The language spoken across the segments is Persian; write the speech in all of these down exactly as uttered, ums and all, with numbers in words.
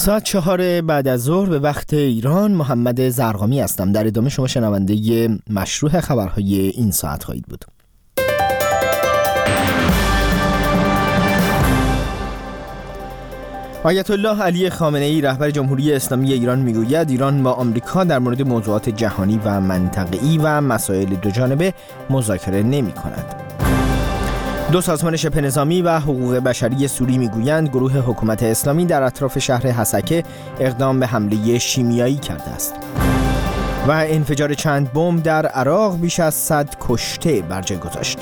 ساعت چهار بعد از ظهر به وقت ایران. محمد زرقامی هستم. در ادامه شما شنونده مشروع خبرهای این ساعت خواهید بود. آیت الله علی خامنه ای رهبر جمهوری اسلامی ایران میگوید ایران با آمریکا در مورد موضوعات جهانی و منطقه‌ای و مسائل دوجانبه مذاکره نمی‌کند. دو سازمان شبه نظامی و حقوق بشری سوری میگویند گروه حکومت اسلامی در اطراف شهر حسکه اقدام به حمله شیمیایی کرده است. و انفجار چند بمب در عراق بیش از صد کشته بر جای گذاشت.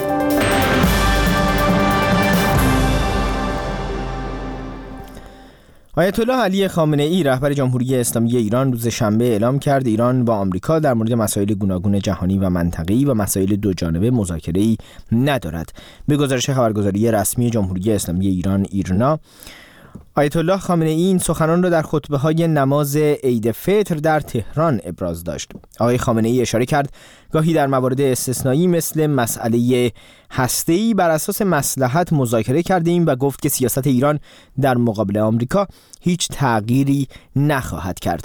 آیت الله علی خامنه ای رهبر جمهوری اسلامی ایران روز شنبه اعلام کرد ایران با آمریکا در مورد مسائل گوناگون جهانی و منطقه‌ای و مسائل دوجانبه مذاکره‌ای ندارد. به گزارش خبرگزاری رسمی جمهوری اسلامی ایران ایرنا، آیت الله خامنه ای این سخنان را در خطبه‌های نماز عید فطر در تهران ابراز داشت. آقای خامنه ای اشاره کرد گاهی در موارد استثنایی مثل مسئله هسته‌ای بر اساس مصلحت مذاکره کرده ایم و گفت که سیاست ایران در مقابل آمریکا هیچ تغییری نخواهد کرد.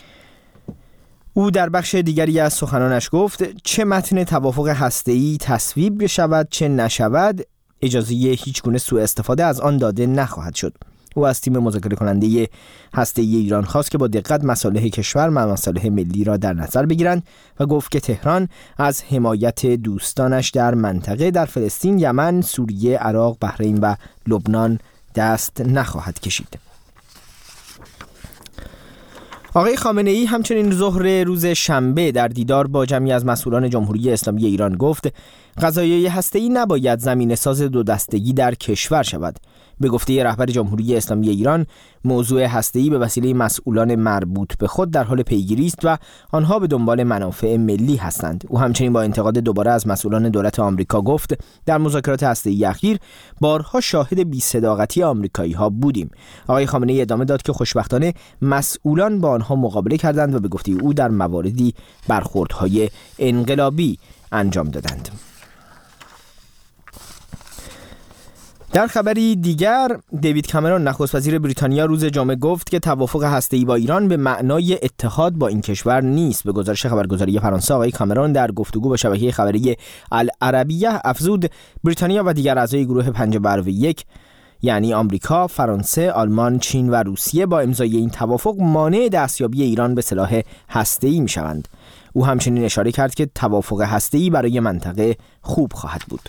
او در بخش دیگری از سخنانش گفت چه متن توافق هسته‌ای تصویب بشود چه نشود اجازه هیچ گونه سوء استفاده از آن داده نخواهد شد. او از تیم مذاکره کننده هسته‌ای ایران خواست که با دقت مصالح کشور و مصالح ملی را در نظر بگیرند و گفت که تهران از حمایت دوستانش در منطقه در فلسطین، یمن، سوریه، عراق، بحرین و لبنان دست نخواهد کشید. آقای خامنه ای همچنین ظهر روز شنبه در دیدار با جمعی از مسئولان جمهوری اسلامی ایران گفت قضایای هسته‌ای نباید زمینه‌ساز دو دستگی در کشور شود. به گفته رهبر جمهوری اسلامی ایران موضوع هسته‌ای به وسیله مسئولان مربوط به خود در حال پیگیری است و آنها به دنبال منافع ملی هستند. او همچنین با انتقاد دوباره از مسئولان دولت آمریکا گفت در مذاکرات هسته‌ای اخیر بارها شاهد بی‌صداقتی آمریکایی‌ها بودیم. آقای خامنه‌ای ادامه داد که خوشبختانه مسئولان با آنها مقابله کردند و به گفته او در مواردی برخوردهای انقلابی انجام دادند. در خبری دیگر، دیوید کامرون نخست وزیر بریتانیا روز جمعه گفت که توافق هسته‌ای با ایران به معنای اتحاد با این کشور نیست. به گزارش خبرگزاری فرانسه، آقای کامرون در گفتگو با شبکه خبری العربیه افزود بریتانیا و دیگر اعضای گروه پنج برابر یک یعنی آمریکا، فرانسه، آلمان، چین و روسیه با امضای این توافق مانع دستیابی ایران به سلاح هسته‌ای می‌شوند. او همچنین اشاره کرد که توافق هسته‌ای برای منطقه خوب خواهد بود.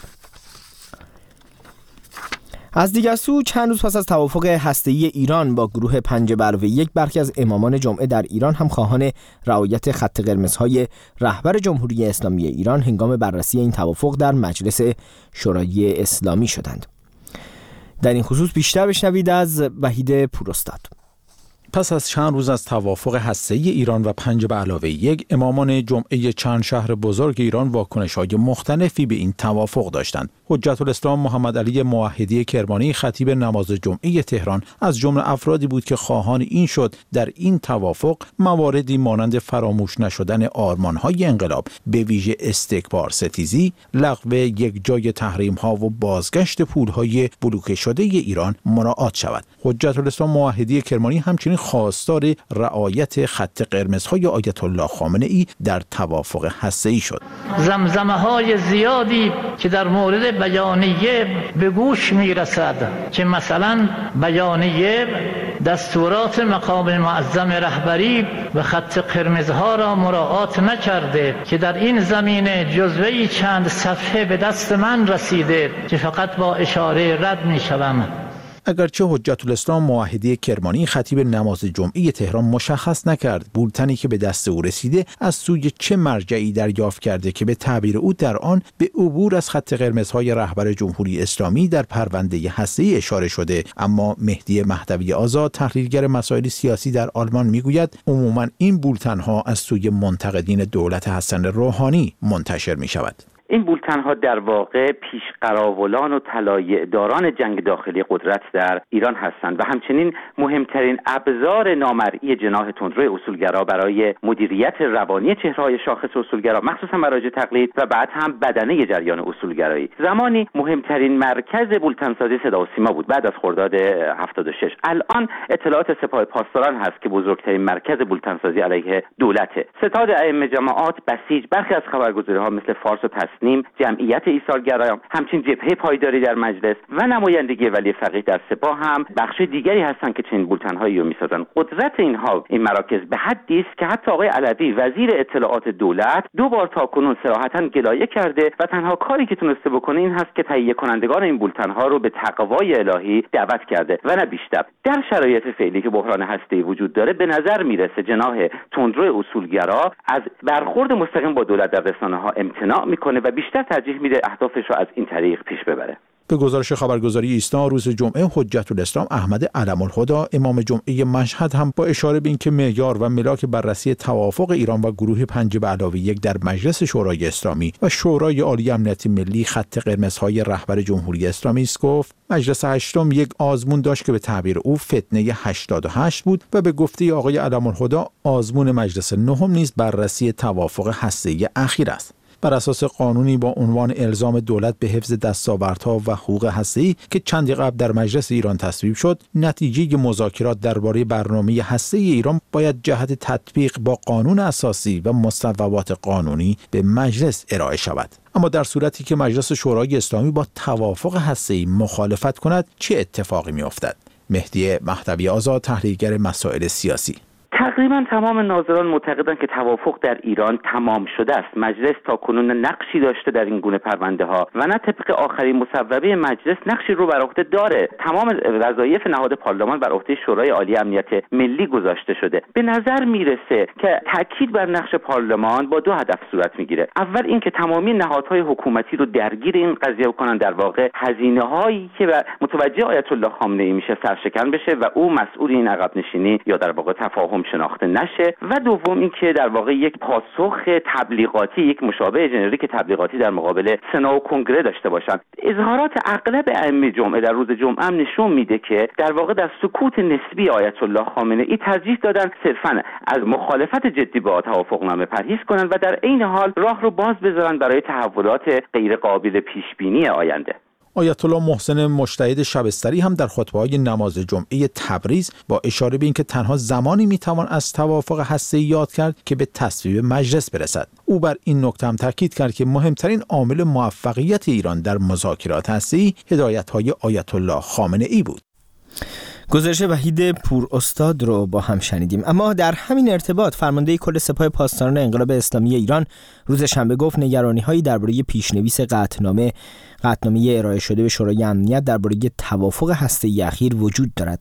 از دیگر سو چند روز پس از توافق هسته‌ای ایران با گروه پنج برابر یک برخی از امامان جمعه در ایران هم خواهان رعایت خط قرمزهای رهبر جمهوری اسلامی ایران هنگام بررسی این توافق در مجلس شورای اسلامی شدند. در این خصوص بیشتر بشنوید از وحید پوراستاد. پس از چند روز از توافق هسته‌ای ایران و پنج به علاوه یک، امامان جمعه چند شهر بزرگ ایران واکنش‌های مختلفی به این توافق داشتند. حجت الاسلام محمد علی موحدی کرمانی خطیب نماز جمعه تهران از جمله افرادی بود که خواهان این شد در این توافق مواردی مانند فراموش نشدن آرمان‌های انقلاب به ویژه استکبار ستیزی، لغو یک جای تحریم‌ها و بازگشت پول‌های بلوکه شده ایران مراعات شود. حجت الاسلام موحدی کرمانی همچنین خواستار رعایت خط قرمزهای آیت الله خامنه ای در توافق هسته‌ای شد. زمزمه‌های زیادی که در مورد بیانیه به گوش میرسد که مثلا بیانیه دستورات مقام معظم رهبری و خط قرمزها را مراعات نکرده که در این زمینه جزوه‌ای چند صفحه به دست من رسیده که فقط با اشاره رد میشوم. اگرچه حجت الاسلام موحدی کرمانی خطیب نماز جمعه تهران مشخص نکرد بولتنی که به دست او رسیده از سوی چه مرجعی دریافت کرده که به تعبیر او در آن به عبور از خط قرمزهای رهبر جمهوری اسلامی در پرونده هسته‌ای اشاره شده، اما مهدی مهدوی آزاد تحلیلگر مسائل سیاسی در آلمان میگوید عموما این بولتنها از سوی منتقدین دولت حسن روحانی منتشر می شود. این بولتن‌ها در واقع پیشقراولان و طلایع‌داران جنگ داخلی قدرت در ایران هستند و همچنین مهمترین ابزار نامرئی جناح تندروی اصولگرا برای مدیریت روانی چهره‌های شاخص اصولگرا، مخصوصا مراجع تقلید و بعد هم بدنه جریان اصولگرایی. زمانی مهمترین مرکز بولتن‌سازی صدا و سیما بود بعد از خرداد هفتاد و شش. الان اطلاعات سپاه پاسداران هست که بزرگترین مرکز بولتن‌سازی علیه دولته. ستاد ائمه جماعات بسیج برخی از خبرگزاری‌ها مثل فارس و تسنیم، جمعیت ایثارگرایان، همچنین جبهه پایداری در مجلس و نمایندگی ولی فقیه در سپاه هم بخش دیگری هستند که چنین بولتن‌هایی رو می‌سازن. قدرت اینها این مراکز به حدی است که حتی آقای علوی وزیر اطلاعات دولت دو بار تاکنون صراحتاً گلایه کرده و تنها کاری که تونسته بکنه این هست که تهیه کنندگان این بولتن‌ها رو به تقوای الهی دعوت کرده و نه بیشتر. در شرایط فعلی که بحران هسته‌ای وجود داره به نظر میرسه جناح تندرو اصولگرا از برخورد مستقیم با دولت در رسانه‌ها امتناع میکنه و بیشتر ترجیح میده اهدافش رو از این طریق پیش ببره. به گزارش خبرگزاری ایسنا روز جمعه حجت الاسلام احمد علم الهدی امام جمعه مشهد هم با اشاره به اینکه معیار و ملاک بررسی توافق ایران و گروه پنج به علاوه یک در مجلس شورای اسلامی و شورای عالی امنیت ملی خط قرمزهای رهبر جمهوری اسلامی است گفت مجلس هشتم یک آزمون داشت که به تعبیر او فتنه هشتاد و هشت بود و به گفته آقای علم الهدی آزمون مجلس نهم نیز بررسی توافق هسته‌ای اخیر است. بر اساس قانونی با عنوان الزام دولت به حفظ دستاوردها و حقوق هسته‌ای که چندی قبل در مجلس ایران تصویب شد، نتیجه مذاکرات درباره برنامه هسته‌ای ایران باید جهت تطبیق با قانون اساسی و مصوبات قانونی به مجلس ارائه شود. اما در صورتی که مجلس شورای اسلامی با توافق هسته‌ای مخالفت کند، چه اتفاقی می‌افتد؟ مهدی مهدوی آزاد، تحلیلگر مسائل سیاسی: تقریبا تمام ناظران معتقدند که توافق در ایران تمام شده است. مجلس تاکنون نقشی داشته در این گونه پرونده ها و نه طبق آخرین مصوبه مجلس نقشی رو بر عهده داره. تمام وظایف نهاد پارلمان بر عهده شورای عالی امنیت ملی گذاشته شده. به نظر میرسه که تاکید بر نقش پارلمان با دو هدف صورت میگیره. اول اینکه تمامی نهادهای حکومتی رو درگیر این قضیه کنن، در واقع هزینه هایی که متوجه آیت الله خامنه ای میشه سرشکن بشه و او مسئول این عقب نشینی یا در واقع تفاهم شناخته نشه. و دوم این که در واقع یک پاسخ تبلیغاتی، یک مشابه ژنریک تبلیغاتی در مقابل سنا و کنگره داشته باشند. اظهارات اغلب ائمه جمعه در روز جمعه هم نشون میده که در واقع در سکوت نسبی آیت الله خامنه ای ترجیح دادن صرفاً از مخالفت جدی با توافقنامه پرهیز کنند و در عین حال راه رو باز بذارن برای تحولات غیر قابل پیش بینی آینده. آیت الله محسن مجتهد شبستری هم در خطبه‌های نماز جمعه تبریز با اشاره به اینکه تنها زمانی میتوان از توافق هسته‌ای یاد کرد که به تصویب مجلس برسد. او بر این نکته هم تاکید کرد که مهمترین عامل موفقیت ایران در مذاکرات هسته‌ای هدایت‌های آیت الله خامنه ای بود. گزارش وحید پور استاد رو با هم شنیدیم. اما در همین ارتباط فرمانده کل سپاه پاسداران انقلاب اسلامی ایران روز شنبه گفت نگرانی‌هایی درباره پیشنویس قطعنامه قطعنامه ارائه شده به شورای امنیت درباره توافق هسته‌ای اخیر وجود دارد.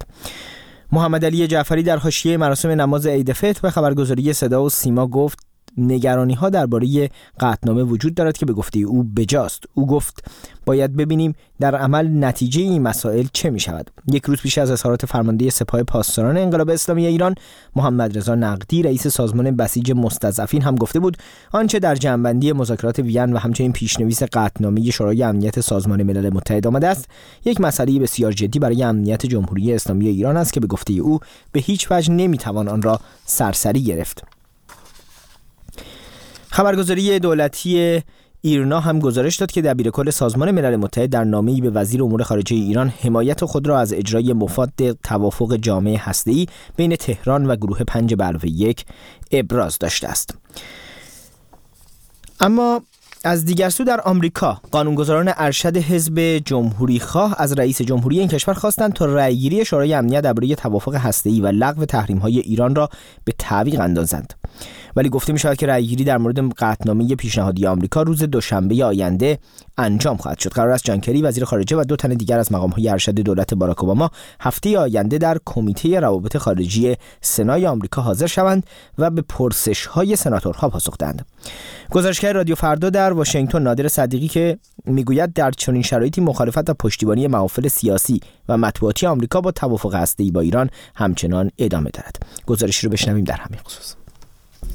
محمد علی جعفری در حاشیه مراسم نماز عید فطر به خبرگزاری صدا و سیما گفت نگرانی‌ها درباره قطعنامه وجود دارد که به گفته او بجاست. او گفت باید ببینیم در عمل نتیجه این مسائل چه می شود. یک روز پیش از اظهارات فرمانده سپاه پاسداران انقلاب اسلامی ایران محمد رضا نقدی رئیس سازمان بسیج مستضعفین هم گفته بود آنچه در جمع‌بندی مذاکرات وین و همچنین پیشنویس قطعنامه شورای امنیت سازمان ملل متحد آمده است یک مسئله بسیار جدی برای امنیت جمهوری اسلامی ایران است که به گفته او به هیچ وجه نمی‌توان آن را سرسری گرفت. خبرگزاری دولتی ایرنا هم گزارش داد که دبیرکل سازمان ملل متحد در نامه‌ای به وزیر امور خارجه ایران حمایت خود را از اجرای مفاد توافق جامع هسته‌ای بین تهران و گروه پنج به علاوه یک ابراز داشته است. اما از دیگر سو در آمریکا قانونگذاران ارشد حزب جمهوری خواه از رئیس جمهوری این کشور خواستند تا رأیگیری شورای امنیت درباره توافق هسته‌ای و لغو تحریم‌های ایران را به تعویق اندازند. ولی گفته می شود که رأیگیری در مورد قطعنامه پیشنهادی آمریکا روز دوشنبه آینده انجام خواهد شد. قرار است جان کری وزیر خارجه و دو تن دیگر از مقام‌های ارشد دولت باراک اوباما هفته آینده در کمیته روابط خارجی سنای آمریکا حاضر شوند و به پرسش‌های سناتورها پاسخ دهند. گزارشگر رادیو فردا در واشنگتن نادر صدیقی که میگوید در چنین شرایطی مخالفت و پشتیبانی محافل سیاسی و مطبوعاتی آمریکا با توافق هسته‌ای با ایران همچنان ادامه دارد. گزارشی رو بشنویم در همین خصوص.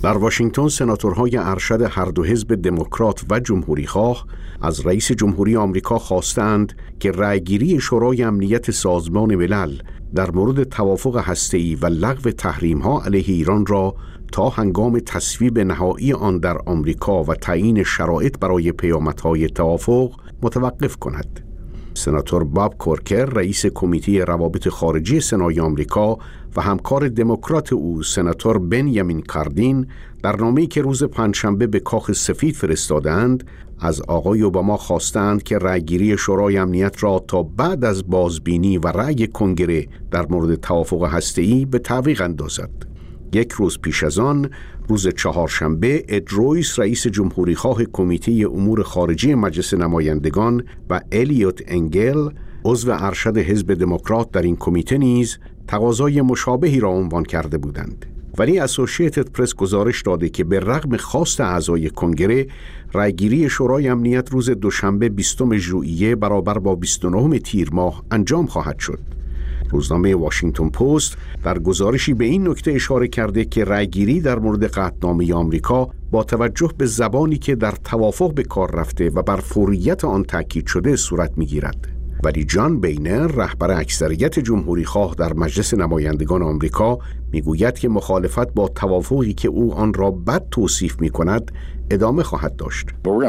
در واشنگتن سناتورهای ارشد هر دو حزب دموکرات و جمهوری‌خواه از رئیس جمهوری آمریکا خواستند که رأیگیری شورای امنیت سازمان ملل در مورد توافق هسته‌ای و لغو تحریم‌ها علیه ایران را تا هنگام تصویب نهایی آن در آمریکا و تعیین شرایط برای پیامدهای توافق متوقف کند. سناتور باب کورکر رئیس کمیته روابط خارجی سنای آمریکا و همکار دموکرات او سناتور بنیامین کاردین در نامه‌ای که روز پنجشنبه به کاخ سفید فرستادند از آقای اوباما خواستند که رأیگیری شورای امنیت را تا بعد از بازبینی و رأی کنگره در مورد توافق هسته‌ای به تعویق اندازد. یک روز پیش از آن، روز چهارشنبه، اد رویس رئیس جمهوری خواه کمیته امور خارجی مجلس نمایندگان و الیوت انگل عضو ارشد حزب دموکرات در این کمیته نیز تقاضای مشابهی را عنوان کرده بودند. ولی اسوسییتد پرس گزارش داده که به رغم خواست اعضای کنگره، رأیگیری شورای امنیت روز دوشنبه بیستم ژوئیه برابر با بیست و نهم تیر ماه انجام خواهد شد. روزنامه واشنگتن پست در گزارشی به این نکته اشاره کرده که رأیگیری در مورد قطعنامه آمریکا با توجه به زبانی که در توافق به کار رفته و بر فوریت آن تاکید شده صورت می‌گیرد. ولی جان بینر رهبر اکثریت جمهوری خواه در مجلس نمایندگان آمریکا میگوید که مخالفت با توافقی که او آن را بد توصیف می‌کند ادامه خواهد داشت.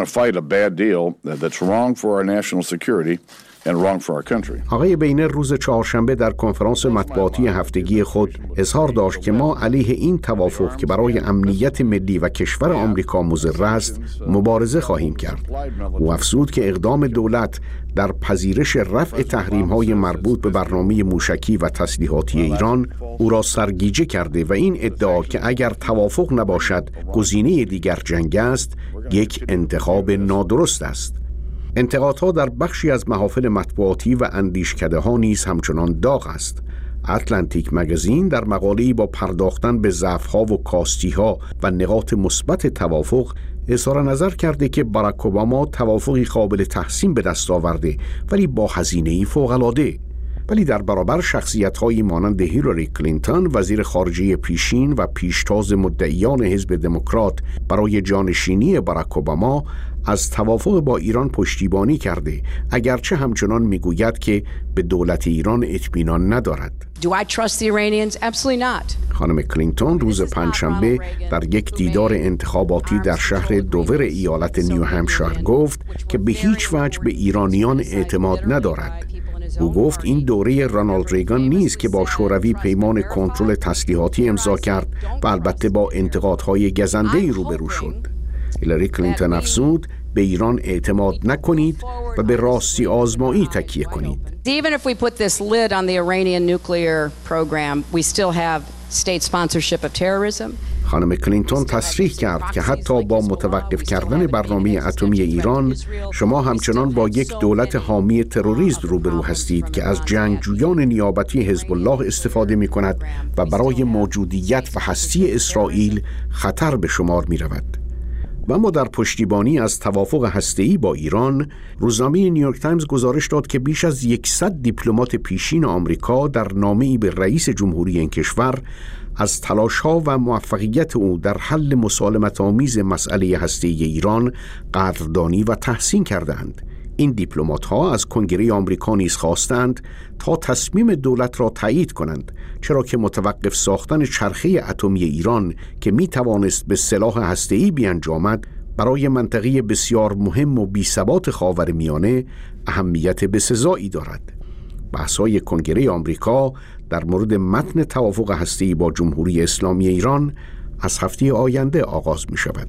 آقای بینر روز چهارشنبه در کنفرانس مطبوعاتی هفتگی خود اظهار داشت که ما علیه این توافق که برای امنیت ملی و کشور آمریکا مضر است مبارزه خواهیم کرد. او افزود که اقدام دولت در پذیرش رفع تحریم‌های مربوط به برنامه موشکی و تسلیحاتی ایران او را سرگیجه کرده و این ادعا که اگر توافق نباشد گزینه دیگر جنگ است یک انتخاب نادرست است. انتقادها در بخشی از محافل مطبوعاتی و اندیشکده‌ها نیز همچنان داغ است. اتلانتیک مگزین در مقاله‌ای با پرداختن به ضعف‌ها و کاستی‌ها و نقاط مثبت توافق اظهار نظر کرده که باراک اوباما توافقی قابل تحسین به دست آورده ولی با هزینه‌ای فوق‌العاده. ولی در برابر شخصیت‌هایی مانند هیلاری کلینتون وزیر خارجه پیشین و پیشتاز مدعیان حزب دموکرات برای جانشینی باراک اوباما از توافق با ایران پشتیبانی کرده، اگرچه همچنان میگوید که به دولت ایران اطمینان ندارد. Do I trust the Iranians? Absolutely not. خانم کلینتون روز پنجشنبه در یک دیدار انتخاباتی در شهر دوور ایالت نیو همشایر گفت که به هیچ وجه به ایرانیان اعتماد ندارد. او گفت این دوره رونالد ریگان نیست که با شوروی پیمان کنترل تسلیحاتی امضا کرد و البته با انتقادهای گزنده‌ای روبرو شد. هیلاری کلینتون افزود به ایران اعتماد نکنید و به راستی آزمایی تکیه کنید. Even if we put this lid on the Iranian nuclear program, we still have state sponsorship of terrorism. خانم کلینتون تصریح کرد که حتی با متوقف کردن برنامه اتمی ایران، شما همچنان با یک دولت حامی تروریسم روبرو هستید که از جنگجویان نیابتی حزب الله استفاده می کند و برای موجودیت و هستی اسرائیل خطر به شمار می رود. و اما در پشتیبانی از توافق هسته‌ای با ایران، روزنامه نیویورک تایمز گزارش داد که بیش از صد دیپلمات پیشین آمریکا در نامه‌ای به رئیس جمهوری این کشور از تلاش‌ها و موفقیت او در حل مسالمت‌آمیز مسئله هسته‌ای ایران قدردانی و تحسین کردند. این دیپلمات‌ها از کنگره آمریکا نیز خواستند تا تصمیم دولت را تایید کنند، چرا که متوقف ساختن چرخه اتمی ایران که می‌توانست به سلاح هسته‌ای بیانجامد برای منطقه بسیار مهم و بی‌ثبات خاورمیانه اهمیت بسزایی دارد. بحث‌های کنگره آمریکا در مورد متن توافق هسته‌ای با جمهوری اسلامی ایران از هفته آینده آغاز می‌شود.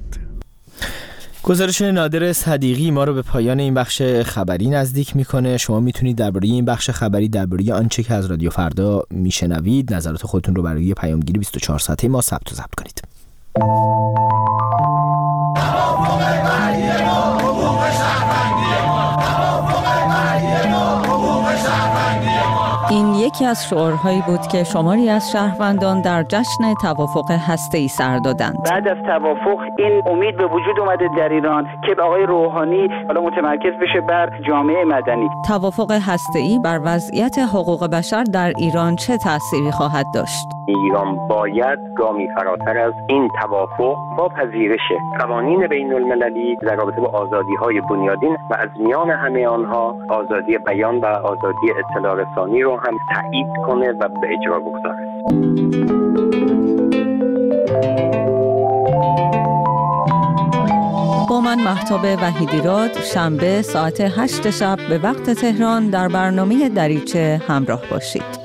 گزارش نادر صدیقی ما رو به پایان این بخش خبری نزدیک میکنه. شما میتونید درباره این بخش خبری، درباره آنچه که از رادیو فردا میشنوید، نظرات خودتون رو برای پیامگیری بیست و چهار ساعته ما ثبت و ضبط کنید. این یکی از شعارهایی بود که شماری از شهروندان در جشن توافق هسته‌ای سر دادند. بعد از توافق این امید به وجود اومده در ایران که آقای روحانی حالا متمرکز بشه بر جامعه مدنی. توافق هسته‌ای بر وضعیت حقوق بشر در ایران چه تأثیری خواهد داشت؟ ایران باید گامی فراتر از این توافق با پذیرش قوانین بین المللی در رابطه با آزادی‌های بنیادین و از میان همه آنها آزادی بیان و آزادی اطلاع رسانی رو هم تایید کنه و به اجرا بگذاره. با من مهتاب وحیدیراد شنبه ساعت هشت شب به وقت تهران در برنامه دریچه همراه باشید.